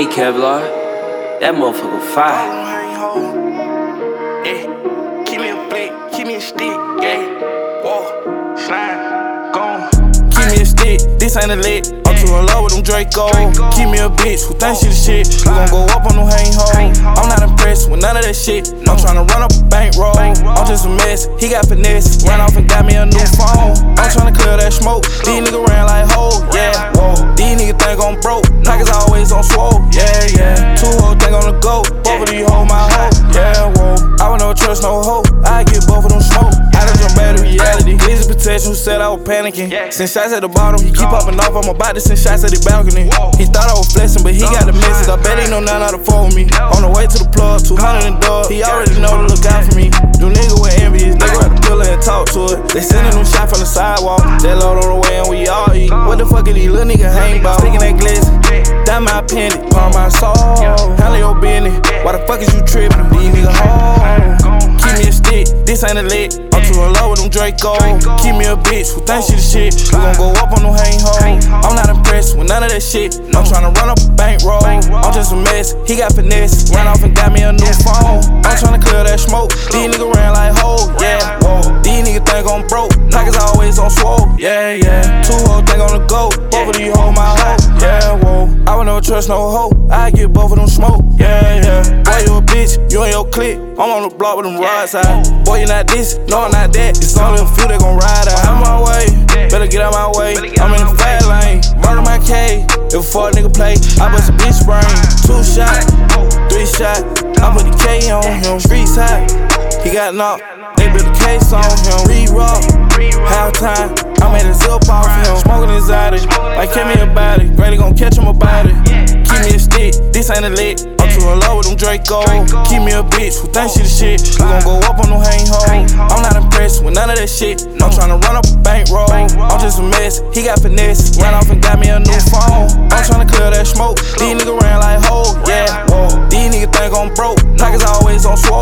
Hey Kevlar, that motherfucker fire. Yeah, keep me a blick, keep me a stick, yeah. Whoa, slime, gone. Keep me a stick, this ain't a lick. I'm too in love with them Draco. Keep me a bitch who thinks she the shit. We gon' go up on them hang hoes. I'm not impressed with none of that shit. I'm tryna run up a bankroll. I'm just a mess, he got finesse. Ran off and got me a new phone. I'm tryna clear that smoke. These niggas ran like hoes, yeah. Whoa, these niggas think I'm broke. Niggas always on swole, yeah, yeah. Two hoes think on the go. Both of these hoes my hoe, yeah, whoa. I would never trust no hoe. I get both of them smoke. I done jump back to reality. This is potential who said I was panicking. Send shots at the bottom, he keep popping off. I'm about to send shots at the balcony. He thought I was flexing, but he got the message. I bet he know none how to phone with me. On the way to the plug, 200 and dub. He already know to look out for me. Do nigga with envious, nigga grab the pillar and talk to it. They sending them shots from the sidewalk. That load on the way and we all eat. What the fuck are these little niggas hang about? Sticking that glizzy, that my penny, palm my soul. Handle your business, why the fuck is you tripping? These niggas home. Keep me a stick, this ain't a lick. I'm too in love with them Draco. Keep me a bitch who thinks she the shit. We gon' go up on them hang hoes. I'm not impressed with none of that shit. I'm tryna run up a bankroll. I'm just a mess, he got finesse. Ran off and got me a new phone. I'm tryna clear that smoke. These niggas ran like hoes, yeah. Whoa, these niggas think I'm broke. Niggas always on swole, yeah, yeah. Two hoes think on the go. Both of these hoes my hoe, yeah, whoa. I would never trust no hoe. I get both of them smoke, yeah, yeah. Boy, you a bitch, you and your clique. I'm on the block with them rods out. Boy, you not this, no, I'm not that. It's only a few that gon' ride out. I'm on my way, better get out my way. I'm in the fast lane, murder my cave. If a fuck nigga play, I bust a bitch brain. 2 shot, 3 shot. I put the K on him, streets hot. He got knocked, they built a case on him. Re-rock, halftime, I made a zip off him. Smoking exotic, like give me a body. Granny gon' catch him about it. Keep me a stick, this ain't a lick. I'm too in love with them Draco. Keep me a bitch who thinks she the shit. We gon' go up on them hang hoes. I'm not impressed with none of that shit. I'm tryna run up a bankroll. I'm just a mess, he got finesse. Ran off and got me a new phone. I'm tryna clear that smoke. These niggas ran like hoes, yeah. Whoa, these niggas think I'm broke. Niggas always on swole.